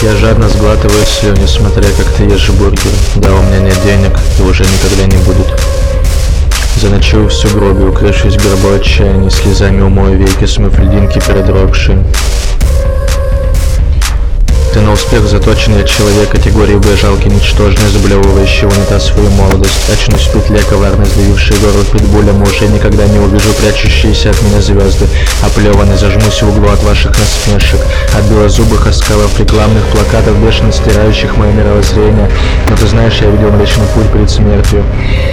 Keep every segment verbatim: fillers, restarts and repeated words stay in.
Я жадно сглатываю слюни, смотря как ты ешь бургер. Да, у меня нет денег и уже никогда не будет. Заночую в сугробе, укрывшись гробой отчаяния, слезами умою веки, смыв льдинки продрогшие. Ты на успех заточен, я человек категории Б, жалкий, ничтожный, заблевывающий в унитаз свою молодость. Очнусь в петле, коварно сдавивший горло питбулем, уже никогда не увижу прячущиеся от меня звезды. Оплеванный зажмусь в углу от ваших насмешек, от белозубых оскалов рекламных плакатов, бешено стирающих мое мировоззрение. Но ты знаешь, я видел Млечный Путь перед смертью.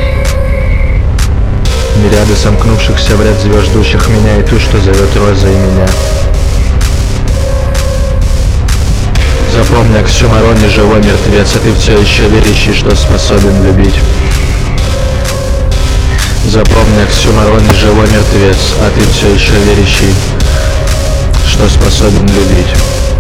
Мириады сомкнувшихся в ряд звезд, ждущих меня, и ту, что зовет розой меня. Запомни, оксюморон, не живой мертвец, а ты все еще верящий, что способен любить. Запомни, оксюморон, не живой мертвец, а ты все еще верящий, что способен любить.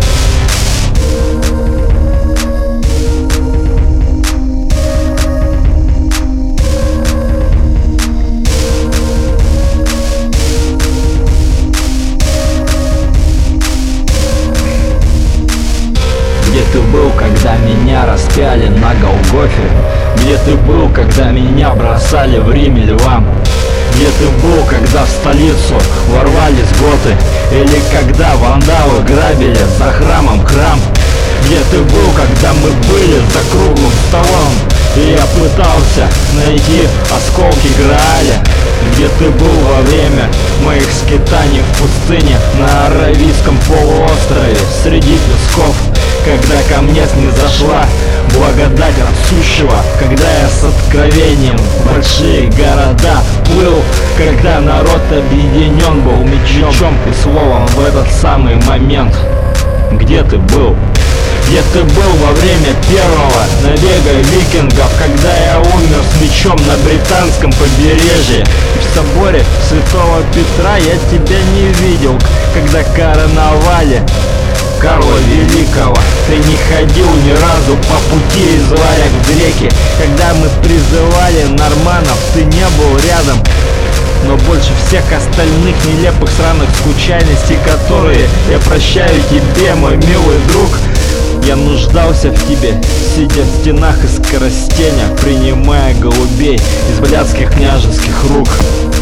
Где ты был, когда меня распяли на Голгофе? Где ты был, когда меня бросали в Риме львам? Где ты был, когда в столицу ворвались готы? Или когда вандалы грабили за храмом храм? Где ты был, когда мы были за круглым столом, и я пытался найти осколки Грааля? Где ты был во время моих скитаний в пустыне, на Аравийском полуострове, среди песков? Когда ко мне снизошла благодать от сущего, когда я с откровением в большие города плыл, когда народ объединен был мечом и словом в этот самый момент. Где ты был? Где ты был во время первого набега викингов, когда я умер с мечом на британском побережье? И в соборе Святого Петра я тебя не видел, когда короновали Карла Великого. Ты не ходил ни разу по пути из Варяг в Греки. Когда мы призывали норманнов, ты не был рядом. Но больше всех остальных нелепых сраных случайностей, которые я прощаю тебе, мой милый друг, я нуждался в тебе, сидя в стенах из скоростеня, принимая голубей из блядских княжеских рук.